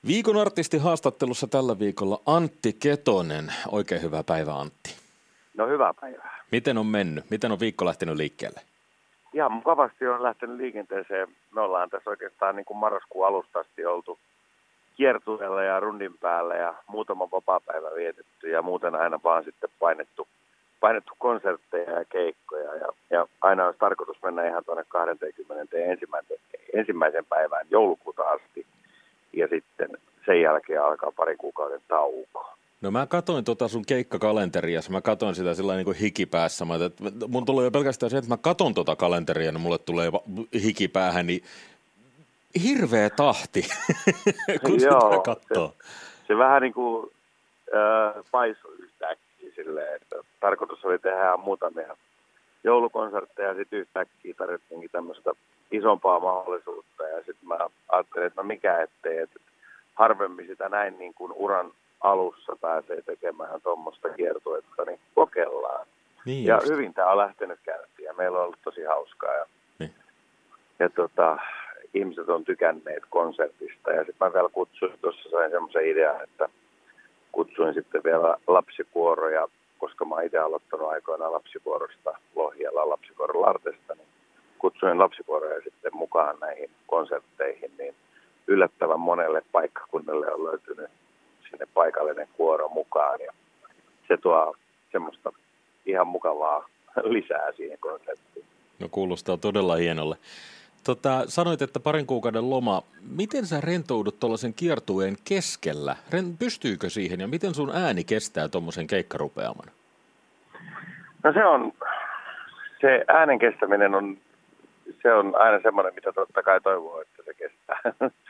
Viikon artisti haastattelussa tällä viikolla Antti Ketonen. Oikein hyvää päivää, Antti. No hyvää päivää. Miten on mennyt? Miten on viikko lähtenyt liikkeelle? Ihan mukavasti on lähtenyt liikenteeseen. Me ollaan tässä oikeastaan niin kuin marraskuun alusta asti oltu kiertueella ja rundin päällä ja muutama vapaapäivä vietetty ja muuten aina vaan sitten painettu konsertteja ja keikkoja ja aina olisi tarkoitus mennä ihan tuonne 21. päivään joulukuuta asti ja sitten sen jälkeen alkaa parin kuukauden tauko. No mä katoin sun keikkakalenteria, mä katoin sitä sillä niin kuin hikipäässä. Mun tulee jo pelkästään se, että mä katon kalenteria, niin mulle tulee hikipäähän, niin hirveä tahti, kun sitä katsoo. Se vähän niin kuin paisui yhtäkkiä silleen, että tarkoitus oli tehdä muutamia joulukonsertteja ja sitten yhtäkkiä tarvittiinkin tämmöistä isompaa mahdollisuutta ja sitten mä ajattelin, että no mikä ettei, että harvemmin sitä näin niin kuin uran alussa pääsee tekemään tuommoista kiertuetta, niin kokeillaan. Niin ja just. hyvin tämä on lähtenyt käyntiin ja meillä on ollut tosi hauskaa niin. ja ihmiset on tykänneet konsertista ja sitten mä vielä sain semmoisen idean, että kutsuin sitten vielä lapsikuoroja, koska mä itse aloittanut aikoinaan lapsikuorosta Lohjalla lapsikuorolartesta, niin kutsuin lapsikuoroja sitten mukaan näihin konsertteihin, niin yllättävän monelle paikkakunnalle on löytynyt sinne paikallinen kuoro mukaan ja se tuo semmoista ihan mukavaa lisää siihen konserttiin. No kuulostaa todella hienolle. Sanoit, että parin kuukauden loma. Miten sä rentoudut tuollaisen kiertueen keskellä? Pystyykö siihen ja miten sun ääni kestää tuommoisen keikkarupeaman? No se äänen kestäminen on aina semmoinen, mitä totta kai toivoo, että se kestää.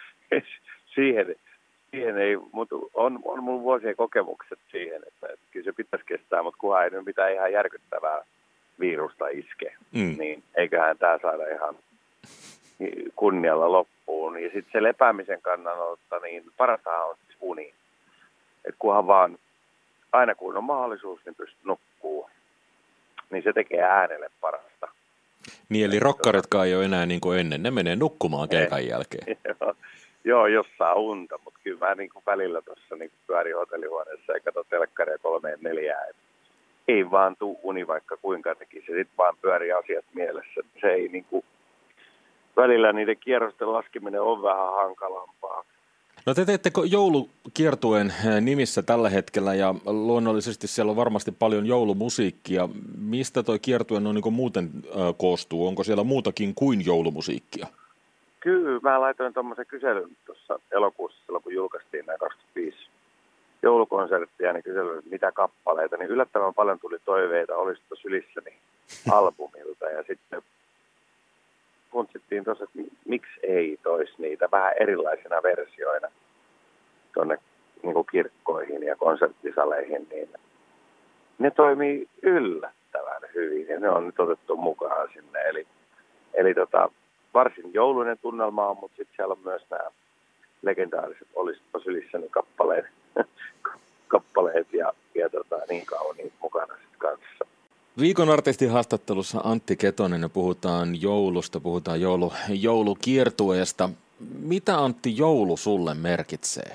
Siihen ei, mutta on mun vuosien kokemukset siihen, että kyllä se pitäisi kestää, mutta kunhan ei nyt mitään ihan järkyttävää virusta iske, niin eiköhän tämä saada ihan kunnialla loppuun. Ja sitten se lepäämisen kannalta, niin parastahan on siis uni. Että kunhan vaan, aina kun on mahdollisuus, niin pystyy nukkuu, niin se tekee äänelle parasta. Niin, eli rokkaretkaan ei ole enää niin kuin ennen, ne menee nukkumaan keikan jälkeen. Joo, jos saa unta, mutta kyllä mä niin kuin välillä tuossa niin pyörin hotellihuoneessa ja katso telkkaria 3-4. Ei vaan tuu uni vaikka kuinka tekisi, sitten vaan pyörii asiat mielessä. Se ei niin kuin, välillä niiden kierrosten laskeminen on vähän hankalampaa. No te teette joulukiertueen nimissä tällä hetkellä ja luonnollisesti siellä on varmasti paljon joulumusiikkia. Mistä toi kiertue no, niin kuin muuten koostuu? Onko siellä muutakin kuin joulumusiikkia? Kyllä, mä laitoin tuommoisen kyselyn tuossa elokuussa, silloin kun julkaistiin nämä 25 joulukonserttia, niin kyselyn, mitä kappaleita, niin yllättävän paljon tuli toiveita, olisi tuossa sylissäni albumilta, ja sitten funtsittiin tuossa, että miksi ei toisi niitä vähän erilaisina versioina tuonne niin kirkkoihin ja konserttisaleihin, niin ne toimii yllättävän hyvin, ja ne on nyt otettu mukaan sinne, eli varsin jouluinen tunnelma on, mutta sitten siellä on myös nämä legendaariset Olisipa sylissäni kappaleet ja niin kauniit mukana sitten kanssa. Viikon artistin haastattelussa Antti Ketonen ja puhutaan joulusta, puhutaan joulukiertueesta. Mitä Antti joulu sulle merkitsee?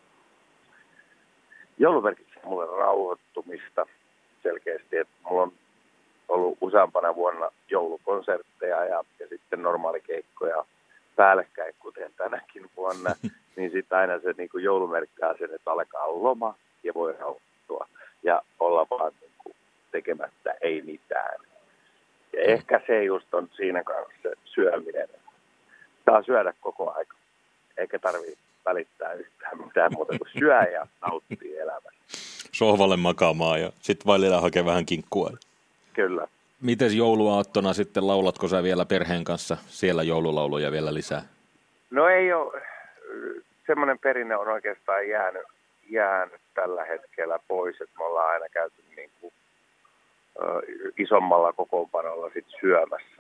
Joulu merkitsee mulle rauhoittumista selkeästi, että mulla on ollut useampana vuonna joulukonsertteja ja sitten normaalikeikkoja päällekkäin, kuten tänäkin vuonna, niin sitten aina se niin kuin joulu merkkää sen, että alkaa loma ja voi rauhoittua ja olla vaan niin kuin tekemättä ei mitään. Ja ehkä se just on siinä kanssa se syöminen. Saa syödä koko aika, eikä tarvitse välittää yhtään mitään muuta kuin syö ja nauttii elämästä. Sohvalle makaamaan ja sitten välillä hakee vähän kinkkua. Kyllä. Miten jouluaattona sitten, laulatko sä vielä perheen kanssa siellä joululauluja vielä lisää? No ei ole. Semmoinen perinne on oikeastaan jäänyt tällä hetkellä pois, että me ollaan aina käyty niin kuin, isommalla kokoonpanolla sit syömässä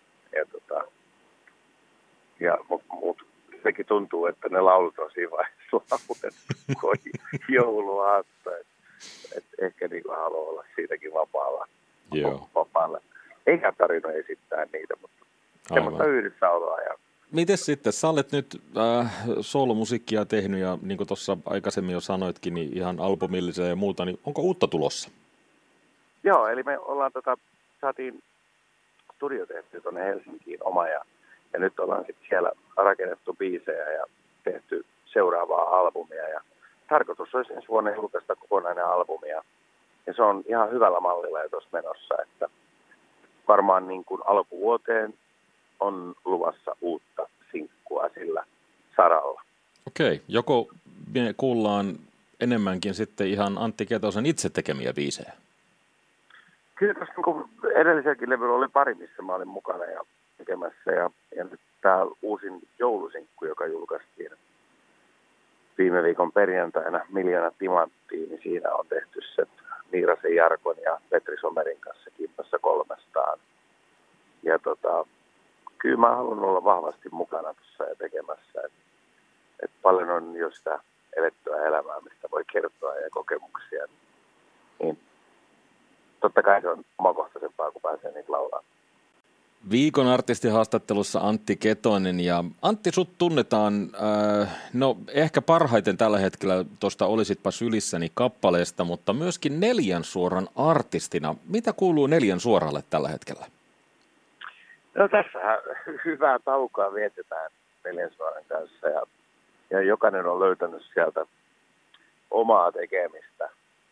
mutta sekin tuntuu, että ne laulut on siinä vaiheessa laulettu jouluaatto, että ehkä niin kuin haluaa olla siitäkin vapaalla. Eikä tarina esittää niitä, mutta semmoista yhdessä oloa ja Mites sitten, sä olet nyt soolomusiikkia tehnyt ja niin kuin tuossa aikaisemmin jo sanoitkin, niin ihan albumillisia ja muuta, niin onko uutta tulossa? Joo, eli me ollaan saatiin studio tehty tuonne Helsinkiin oma ja nyt ollaan sitten siellä rakennettu biisejä ja tehty seuraavaa albumia ja tarkoitus olisi ensi vuonna julkaista kokonainen albumi ja se on ihan hyvällä mallilla jo tuossa menossa, että varmaan niin kuin alkuvuoteen on luvassa uutta sinkkua sillä saralla. Okei, joko me kuullaan enemmänkin sitten ihan Antti Ketosen itse tekemiä biisejä? Kyllä tuossa niin edelliselläkin levyllä oli pari, missä mä olin mukana ja tekemässä ja nyt tämä uusin joulusinkku, joka julkaistiin viime viikon perjantaina Miljoona timanttia, niin siinä on tehty se Niirasen Jarkon ja Petri Somerin kanssa kimpassa 300. Ja kyllä mä haluan olla vahvasti mukana tuossa ja tekemässä. Et paljon on jo sitä elettyä elämää, mistä voi kertoa ja kokemuksia. Niin totta kai se on omakohtaisempaa, kun pääsee niitä laulaa. Viikon artistihaastattelussa Antti Ketonen, ja Antti, sut tunnetaan, no ehkä parhaiten tällä hetkellä tuosta Olisitpa sylissäni kappaleesta, mutta myöskin Neljän Suoran artistina. Mitä kuuluu Neljän Suoralle tällä hetkellä? No tässähän hyvää taukoa vietetään Neljän Suoran kanssa ja jokainen on löytänyt sieltä omaa tekemistä.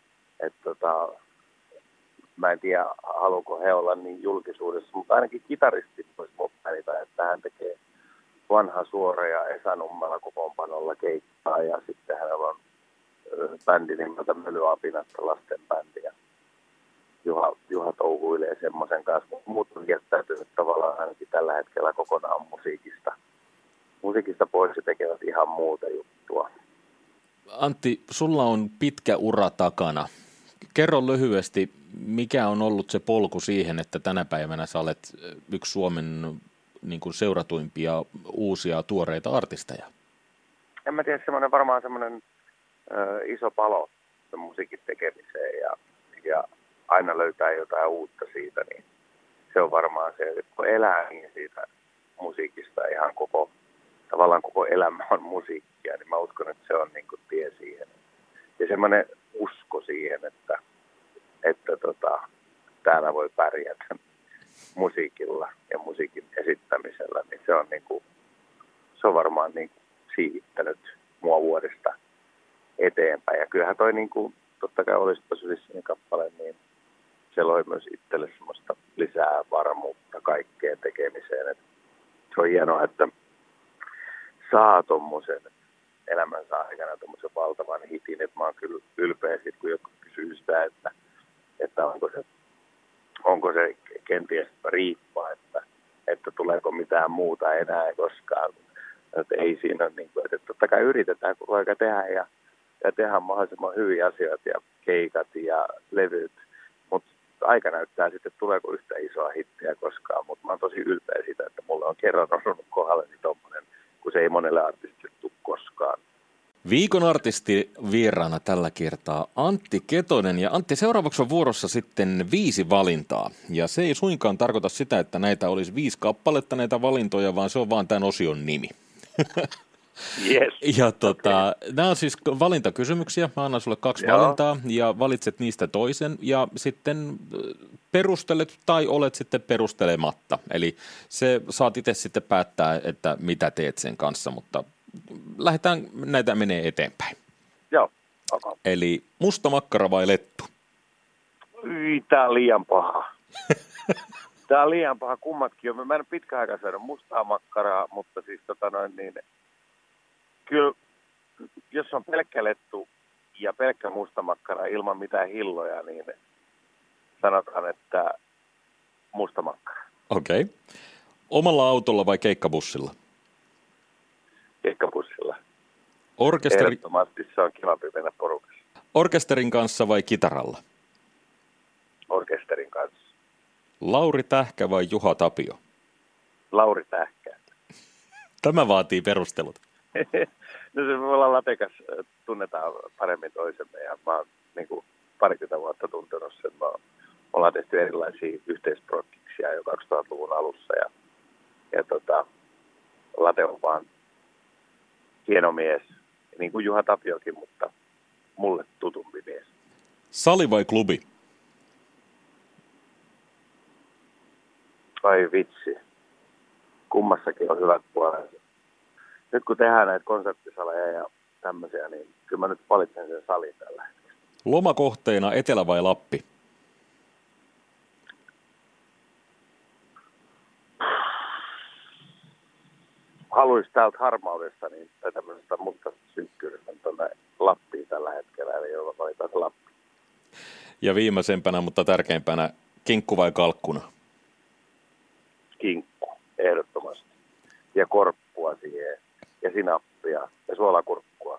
Mä en tiedä, haluuko he olla niin julkisuudessa, mutta ainakin kitaristi voisi mainita, että hän tekee Vanha Suora ja Esa Nummela kokoonpanolla keikkaa ja sitten hänellä on bändi nimeltä Mölyapinatta lasten bändi ja Juha touhuilee semmoisen kanssa. Muut on jättäytynyt tavallaan ainakin tällä hetkellä kokonaan musiikista pois ja tekevät ihan muuta juttua. Antti, sulla on pitkä ura takana. Kerro lyhyesti, mikä on ollut se polku siihen, että tänä päivänä sä olet yksi Suomen niin kuin seuratuimpia uusia tuoreita artisteja? En mä tiedä, varmaan semmoinen iso palo musiikin tekemiseen ja aina löytää jotain uutta siitä, niin se on varmaan se, että kun elää niin siitä musiikista ihan tavallaan koko elämä on musiikkia, niin mä uskon, että se on niin kuin tie siihen. Ja semmoinen usko siihen, että täällä voi pärjätä musiikilla ja musiikin esittämisellä, niin se on varmaan niin kuin siivittänyt mua vuodesta eteenpäin. Ja kyllähän toi niin kuin, totta kai Olisitpa sylissäni kappale, niin se loi myös itselle semmoista lisää varmuutta kaikkeen tekemiseen. Et se on hienoa, että saa tommosen elämänsä aikana tommosen valtavan hitin, että mä oon kyllä ylpeä siitä, kun joku kysyy sitä, että onko se kenties riippaa, että tuleeko mitään muuta enää koskaan. Että ei siinä ole, niin kuin, että totta kai yritetään koko ajan tehdä ja tehdään mahdollisimman hyviä asioita ja keikat ja levyt, mutta aika näyttää sitten, että tuleeko yhtä isoa hittiä koskaan, mutta mä oon tosi ylpeä siitä, että mulla on kerran osunut kohdalleni tommonen, kun se ei monelle artistille tule koskaan. Viikon artisti vieraana tällä kertaa Antti Ketonen. Ja Antti, seuraavaksi on vuorossa sitten 5 valintaa. Ja se ei suinkaan tarkoita sitä, että näitä olisi 5 kappaletta näitä valintoja, vaan se on vaan tämän osion nimi. Yes. Ja nämä on siis valintakysymyksiä. Mä annan sulle 2 valintaa ja valitset niistä toisen ja sitten perustelet tai olet sitten perustelematta. Eli se saat itse sitten päättää, että mitä teet sen kanssa, mutta lähdetään, näitä menee eteenpäin. Joo, okay. Eli musta makkara vai lettu? Tää on liian paha. Tää on liian paha kummatkin. Mä en pitkään aikaa syödä mustaa makkaraa, mutta siis niin kyllä, jos on pelkkä lettu ja pelkkä musta makkara ilman mitään hilloja, niin sanotaan, että musta makkara. Okei. Omalla autolla vai keikkabussilla? Keikkabussilla. Ehdottomasti se on kivampi mennä porukassa. Orkesterin kanssa vai kitaralla? Orkesterin kanssa. Lauri Tähkä vai Juha Tapio? Lauri Tähkä. Tämä vaatii perustelut. No se me ollaan Latekas, tunnetaan paremmin toisemme ja mä oon niin kuin 20 vuotta tuntenut sen. Me ollaan tehty erilaisia yhteisprojektisia jo 2000-luvun alussa ja Late on vaan hieno mies, niin kuin Juha Tapiokin, mutta mulle tutumpi mies. Sali vai klubi? Ai vitsi. Kummassakin on hyvät puolensa. Nyt kun tehdään näitä konserttisaleja ja tämmöisiä, niin kyllä mä nyt valitsen sen salin tällä hetkellä. Lomakohteena Etelä vai Lappi? Haluaisi täältä harmaudesta niin, tai tämmöisestä mustasta synkkyydestä tuonne Lappiin tällä hetkellä, eli jolla valitaan se Lappi. Ja viimeisempänä, mutta tärkeimpänä, kinkku vai kalkkuna? Kinkku, ehdottomasti. Ja korppua siihen, ja sinappia, ja suolakurkkua.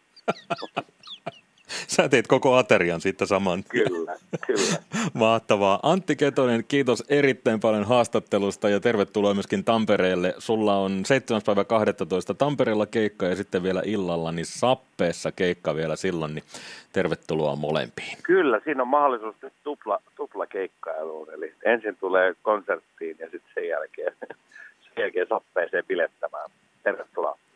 Sä teit koko aterian siitä saman. Kyllä. Mahtavaa. Antti Ketonen, kiitos erittäin paljon haastattelusta ja tervetuloa myöskin Tampereelle. Sulla on 7.12. Tampereella keikka ja sitten vielä illalla niin Sappeessa keikka vielä silloin, niin tervetuloa molempiin. Kyllä, siinä on mahdollisuus nyt tupla keikkailuun, eli ensin tulee konserttiin ja sitten sen jälkeen Sappeeseen bilettämään. Tervetuloa.